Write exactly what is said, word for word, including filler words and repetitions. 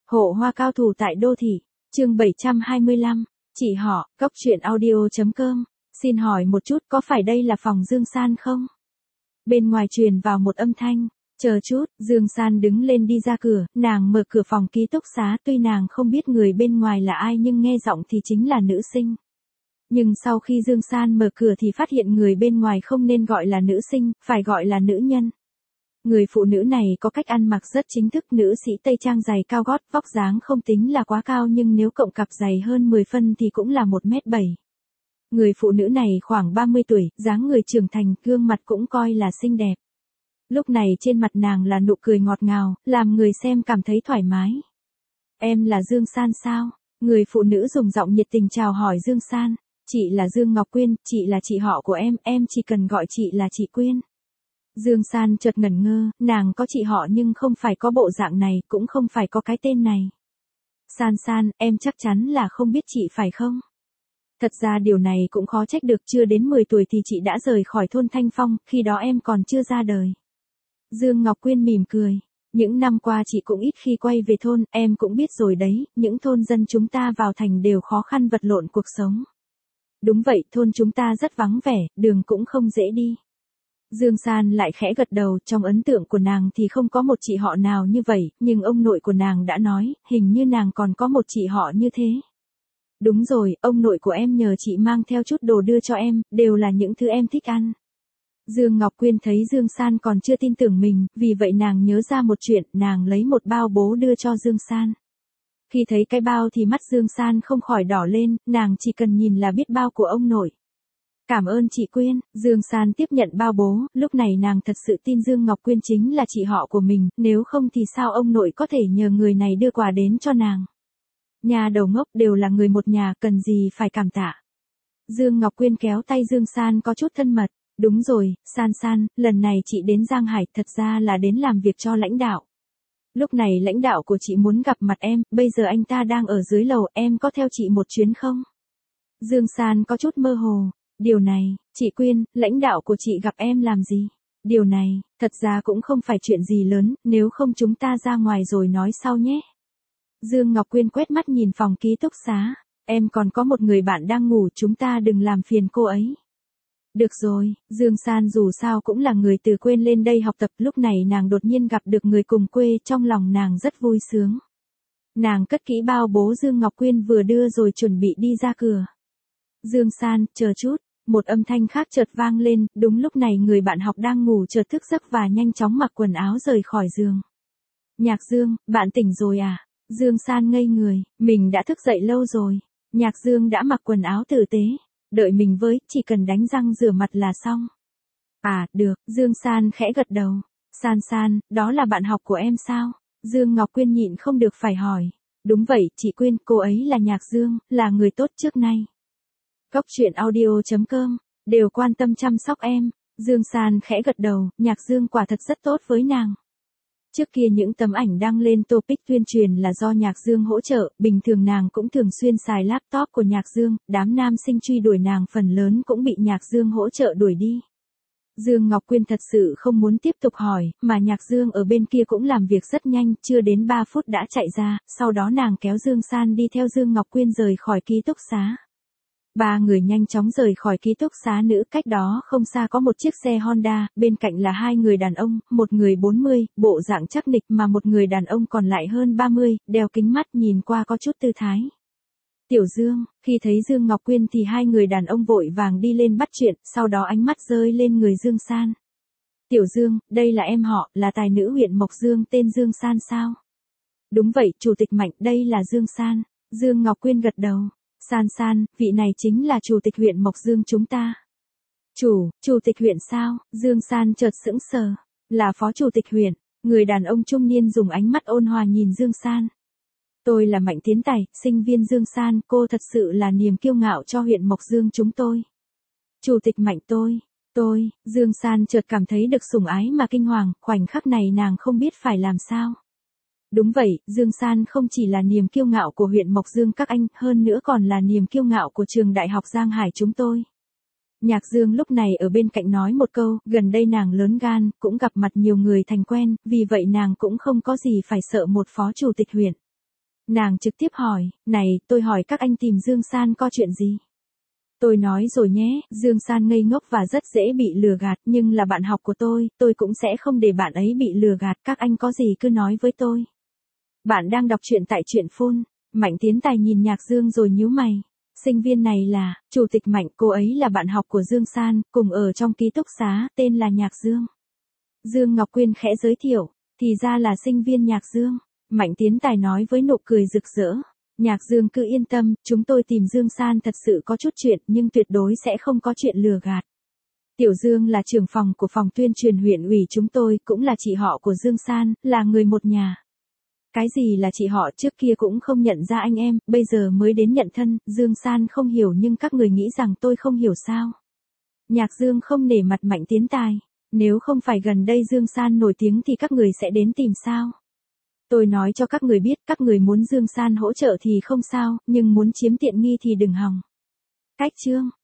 Hộ hoa cao thủ tại đô thị, chương bảy trăm hai mươi lăm, chị họ, góc truyện audio.com, xin hỏi một chút có phải đây là phòng Dương San không? Bên ngoài truyền vào một âm thanh, chờ chút, Dương San đứng lên đi ra cửa, nàng mở cửa phòng ký túc xá, tuy nàng không biết người bên ngoài là ai nhưng nghe giọng thì chính là nữ sinh. Nhưng sau khi Dương San mở cửa thì phát hiện người bên ngoài không nên gọi là nữ sinh, phải gọi là nữ nhân. Người phụ nữ này có cách ăn mặc rất chính thức, nữ sĩ tây trang giày cao gót, vóc dáng không tính là quá cao nhưng nếu cộng cặp giày hơn mười phân thì cũng là một mét bảy. Người phụ nữ này khoảng ba mươi tuổi, dáng người trưởng thành, gương mặt cũng coi là xinh đẹp. Lúc này trên mặt nàng là nụ cười ngọt ngào, làm người xem cảm thấy thoải mái. Em là Dương San sao? Người phụ nữ dùng giọng nhiệt tình chào hỏi Dương San. Chị là Dương Ngọc Quyên, chị là chị họ của em, em chỉ cần gọi chị là chị Quyên. Dương San chợt ngẩn ngơ, nàng có chị họ nhưng không phải có bộ dạng này, cũng không phải có cái tên này. San San, em chắc chắn là không biết chị phải không? Thật ra điều này cũng khó trách được, chưa đến mười tuổi thì chị đã rời khỏi thôn Thanh Phong, khi đó em còn chưa ra đời. Dương Ngọc Quyên mỉm cười. Những năm qua chị cũng ít khi quay về thôn, em cũng biết rồi đấy, những thôn dân chúng ta vào thành đều khó khăn vật lộn cuộc sống. Đúng vậy, thôn chúng ta rất vắng vẻ, đường cũng không dễ đi. Dương San lại khẽ gật đầu, trong ấn tượng của nàng thì không có một chị họ nào như vậy, nhưng ông nội của nàng đã nói, hình như nàng còn có một chị họ như thế. Đúng rồi, ông nội của em nhờ chị mang theo chút đồ đưa cho em, đều là những thứ em thích ăn. Dương Ngọc Quyên thấy Dương San còn chưa tin tưởng mình, vì vậy nàng nhớ ra một chuyện, nàng lấy một bao bố đưa cho Dương San. Khi thấy cái bao thì mắt Dương San không khỏi đỏ lên, nàng chỉ cần nhìn là biết bao của ông nội. Cảm ơn chị Quyên, Dương San tiếp nhận bao bố, lúc này nàng thật sự tin Dương Ngọc Quyên chính là chị họ của mình, nếu không thì sao ông nội có thể nhờ người này đưa quà đến cho nàng. Nhà đầu ngốc đều là người một nhà, cần gì phải cảm tạ. Dương Ngọc Quyên kéo tay Dương San có chút thân mật, đúng rồi, San San, lần này chị đến Giang Hải thật ra là đến làm việc cho lãnh đạo. Lúc này lãnh đạo của chị muốn gặp mặt em, bây giờ anh ta đang ở dưới lầu, em có theo chị một chuyến không? Dương San có chút mơ hồ. Điều này, chị Quyên, lãnh đạo của chị gặp em làm gì? Điều này, thật ra cũng không phải chuyện gì lớn, nếu không chúng ta ra ngoài rồi nói sau nhé. Dương Ngọc Quyên quét mắt nhìn phòng ký túc xá, em còn có một người bạn đang ngủ, chúng ta đừng làm phiền cô ấy. Được rồi, Dương San dù sao cũng là người từ quê lên đây học tập, lúc này nàng đột nhiên gặp được người cùng quê, trong lòng nàng rất vui sướng. Nàng cất kỹ bao bố Dương Ngọc Quyên vừa đưa rồi chuẩn bị đi ra cửa. Dương San, chờ chút. Một âm thanh khác chợt vang lên, đúng lúc này người bạn học đang ngủ chợt thức giấc và nhanh chóng mặc quần áo rời khỏi giường. Nhạc Dương, bạn tỉnh rồi à? Dương San ngây người, mình đã thức dậy lâu rồi. Nhạc Dương đã mặc quần áo tử tế, đợi mình với, chỉ cần đánh răng rửa mặt là xong. À, được, Dương San khẽ gật đầu. San San, đó là bạn học của em sao? Dương Ngọc Quyên nhịn không được phải hỏi. Đúng vậy, chị Quyên, cô ấy là Nhạc Dương, là người tốt trước nay. Góc truyện audio.com, đều quan tâm chăm sóc em. Dương San khẽ gật đầu, Nhạc Dương quả thật rất tốt với nàng. Trước kia những tấm ảnh đăng lên topic tuyên truyền là do Nhạc Dương hỗ trợ, bình thường nàng cũng thường xuyên xài laptop của Nhạc Dương, đám nam sinh truy đuổi nàng phần lớn cũng bị Nhạc Dương hỗ trợ đuổi đi. Dương Ngọc Quyên thật sự không muốn tiếp tục hỏi, mà Nhạc Dương ở bên kia cũng làm việc rất nhanh, chưa đến ba phút đã chạy ra, sau đó nàng kéo Dương San đi theo Dương Ngọc Quyên rời khỏi ký túc xá. Ba người nhanh chóng rời khỏi ký túc xá nữ, cách đó không xa có một chiếc xe Honda, bên cạnh là hai người đàn ông, một người bốn mươi, bộ dạng chắc nịch mà một người đàn ông còn lại hơn ba mươi, đeo kính mắt nhìn qua có chút tư thái. Tiểu Dương, khi thấy Dương Ngọc Quyên thì hai người đàn ông vội vàng đi lên bắt chuyện, sau đó ánh mắt rơi lên người Dương San. Tiểu Dương, đây là em họ, là tài nữ huyện Mộc Dương tên Dương San sao? Đúng vậy, Chủ tịch Mạnh, đây là Dương San. Dương Ngọc Quyên gật đầu. San San, vị này chính là chủ tịch huyện Mộc Dương chúng ta. Chủ, chủ tịch huyện sao? Dương San chợt sững sờ. Là phó chủ tịch huyện. Người đàn ông trung niên dùng ánh mắt ôn hòa nhìn Dương San. Tôi là Mạnh Tiến Tài, sinh viên Dương San, cô thật sự là niềm kiêu ngạo cho huyện Mộc Dương chúng tôi. Chủ tịch Mạnh tôi, tôi, Dương San chợt cảm thấy được sủng ái mà kinh hoàng, khoảnh khắc này nàng không biết phải làm sao. Đúng vậy, Dương San không chỉ là niềm kiêu ngạo của huyện Mộc Dương các anh, hơn nữa còn là niềm kiêu ngạo của trường đại học Giang Hải chúng tôi. Nhạc Dương lúc này ở bên cạnh nói một câu, gần đây nàng lớn gan, cũng gặp mặt nhiều người thành quen, vì vậy nàng cũng không có gì phải sợ một phó chủ tịch huyện. Nàng trực tiếp hỏi, này, tôi hỏi các anh tìm Dương San có chuyện gì? Tôi nói rồi nhé, Dương San ngây ngốc và rất dễ bị lừa gạt, nhưng là bạn học của tôi, tôi cũng sẽ không để bạn ấy bị lừa gạt, các anh có gì cứ nói với tôi. Bạn đang đọc truyện tại truyện phun. Mạnh Tiến Tài nhìn Nhạc Dương rồi nhíu mày. Sinh viên này là, Chủ tịch Mạnh, cô ấy là bạn học của Dương San, cùng ở trong ký túc xá, tên là Nhạc Dương. Dương Ngọc Quyên khẽ giới thiệu, thì ra là sinh viên Nhạc Dương. Mạnh Tiến Tài nói với nụ cười rực rỡ. Nhạc Dương cứ yên tâm, chúng tôi tìm Dương San thật sự có chút chuyện nhưng tuyệt đối sẽ không có chuyện lừa gạt. Tiểu Dương là trưởng phòng của phòng tuyên truyền huyện ủy chúng tôi, cũng là chị họ của Dương San, là người một nhà. Cái gì là chị họ trước kia cũng không nhận ra anh em, bây giờ mới đến nhận thân, Dương San không hiểu nhưng các người nghĩ rằng tôi không hiểu sao. Nhạc Dương không nể mặt Mạnh Tiến Tài. Nếu không phải gần đây Dương San nổi tiếng thì các người sẽ đến tìm sao? Tôi nói cho các người biết, các người muốn Dương San hỗ trợ thì không sao, nhưng muốn chiếm tiện nghi thì đừng hòng. Cách chương